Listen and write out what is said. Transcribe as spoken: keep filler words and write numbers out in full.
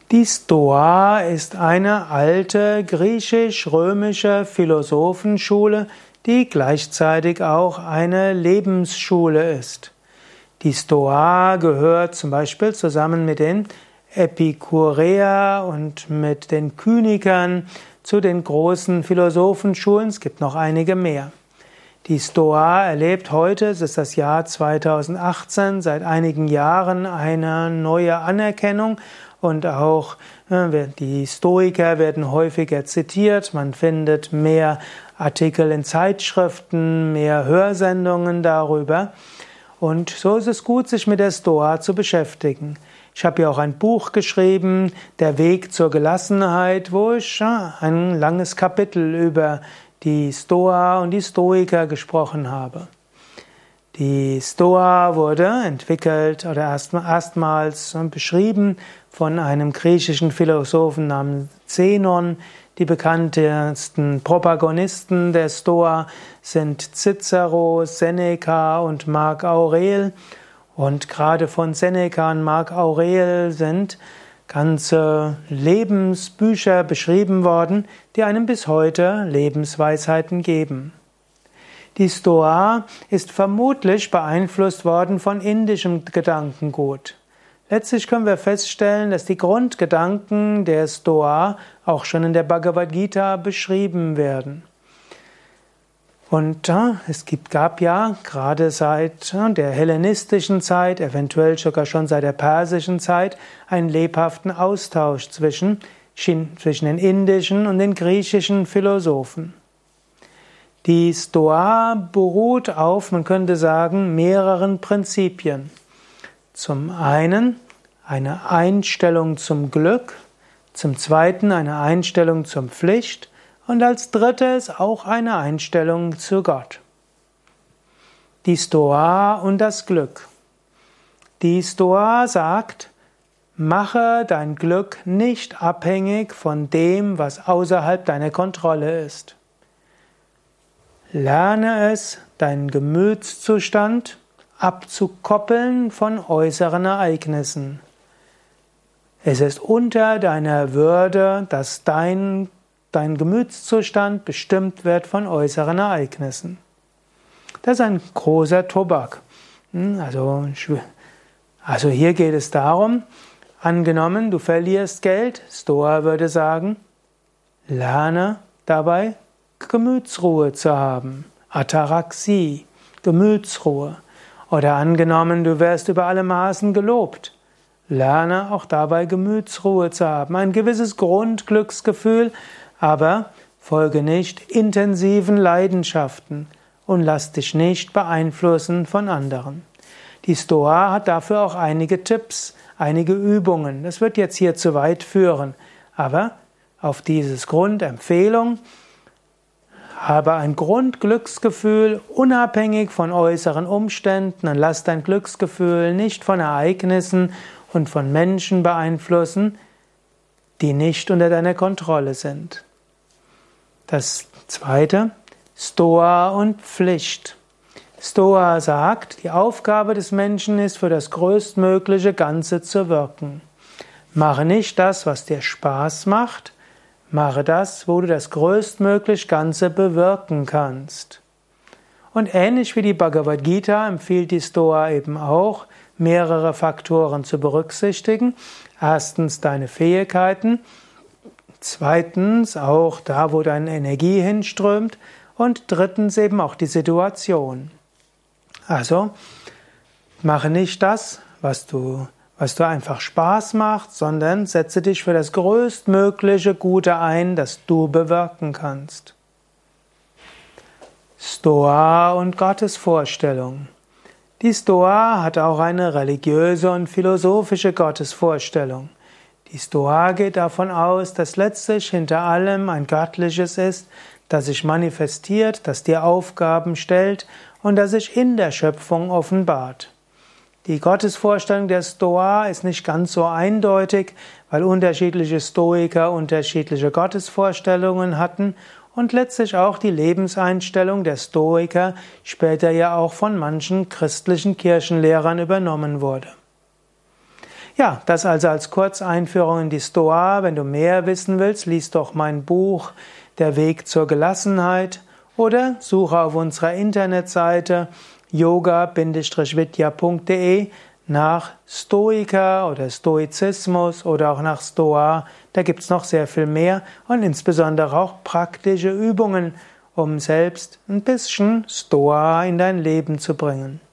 Die Stoa ist eine alte griechisch-römische Philosophenschule, die gleichzeitig auch eine Lebensschule ist. Die Stoa gehört zum Beispiel zusammen mit den Epikureer und mit den Kynikern zu den großen Philosophenschulen. Es gibt noch einige mehr. Die Stoa erlebt heute, es ist das Jahr zweitausendachtzehn, seit einigen Jahren eine neue Anerkennung und auch die Stoiker werden häufiger zitiert. Man findet mehr Artikel in Zeitschriften, mehr Hörsendungen darüber. Und so ist es gut, sich mit der Stoa zu beschäftigen. Ich habe ja auch ein Buch geschrieben, Der Weg zur Gelassenheit, wo ich ein langes Kapitel über die Stoa und die Stoiker gesprochen habe. Die Stoa wurde entwickelt oder erst, erstmals beschrieben von einem griechischen Philosophen namens Zenon. Die bekanntesten Protagonisten der Stoa sind Cicero, Seneca und Marc Aurel. Und gerade von Seneca und Marc Aurel sind ganze Lebensbücher beschrieben worden, die einem bis heute Lebensweisheiten geben. Die Stoa ist vermutlich beeinflusst worden von indischem Gedankengut. Letztlich können wir feststellen, dass die Grundgedanken der Stoa auch schon in der Bhagavad Gita beschrieben werden. Und äh, es gibt, gab ja gerade seit äh, der hellenistischen Zeit, eventuell sogar schon seit der persischen Zeit, einen lebhaften Austausch zwischen, zwischen den indischen und den griechischen Philosophen. Die Stoa beruht auf, man könnte sagen, mehreren Prinzipien. Zum einen eine Einstellung zum Glück, zum zweiten eine Einstellung zur Pflicht, und als drittes auch eine Einstellung zu Gott. Die Stoa und das Glück. Die Stoa sagt, mache dein Glück nicht abhängig von dem, was außerhalb deiner Kontrolle ist. Lerne es, deinen Gemütszustand abzukoppeln von äußeren Ereignissen. Es ist unter deiner Würde, dass dein Dein Gemütszustand bestimmt wird von äußeren Ereignissen. Das ist ein großer Tobak. Also, also hier geht es darum, angenommen, du verlierst Geld, Stoa würde sagen, lerne dabei Gemütsruhe zu haben. Ataraxie, Gemütsruhe. Oder angenommen, du wirst über alle Maßen gelobt. Lerne auch dabei Gemütsruhe zu haben. Ein gewisses Grundglücksgefühl, aber folge nicht intensiven Leidenschaften und lass dich nicht beeinflussen von anderen. Die Stoa hat dafür auch einige Tipps, einige Übungen. Das wird jetzt hier zu weit führen, aber auf dieses Grundempfehlung, habe ein Grundglücksgefühl unabhängig von äußeren Umständen und lass dein Glücksgefühl nicht von Ereignissen und von Menschen beeinflussen, die nicht unter deiner Kontrolle sind. Das zweite, Stoa und Pflicht. Stoa sagt, die Aufgabe des Menschen ist, für das größtmögliche Ganze zu wirken. Mache nicht das, was dir Spaß macht, mache das, wo du das größtmöglich Ganze bewirken kannst. Und ähnlich wie die Bhagavad Gita empfiehlt die Stoa eben auch, mehrere Faktoren zu berücksichtigen. Erstens deine Fähigkeiten, zweitens auch da, wo deine Energie hinströmt und drittens eben auch die Situation. Also, mache nicht das, was du, was du einfach Spaß macht, sondern setze dich für das größtmögliche Gute ein, das du bewirken kannst. Stoa und Gottesvorstellung. Die Stoa hat auch eine religiöse und philosophische Gottesvorstellung. Die Stoa geht davon aus, dass letztlich hinter allem ein Göttliches ist, das sich manifestiert, das dir Aufgaben stellt und das sich in der Schöpfung offenbart. Die Gottesvorstellung der Stoa ist nicht ganz so eindeutig, weil unterschiedliche Stoiker unterschiedliche Gottesvorstellungen hatten und letztlich auch die Lebenseinstellung der Stoiker später ja auch von manchen christlichen Kirchenlehrern übernommen wurde. Ja, das also als Kurzeinführung in die Stoa. Wenn du mehr wissen willst, lies doch mein Buch Der Weg zur Gelassenheit oder suche auf unserer Internetseite yoga vidya punkt de nach Stoiker oder Stoizismus oder auch nach Stoa. Da gibt's noch sehr viel mehr und insbesondere auch praktische Übungen, um selbst ein bisschen Stoa in dein Leben zu bringen.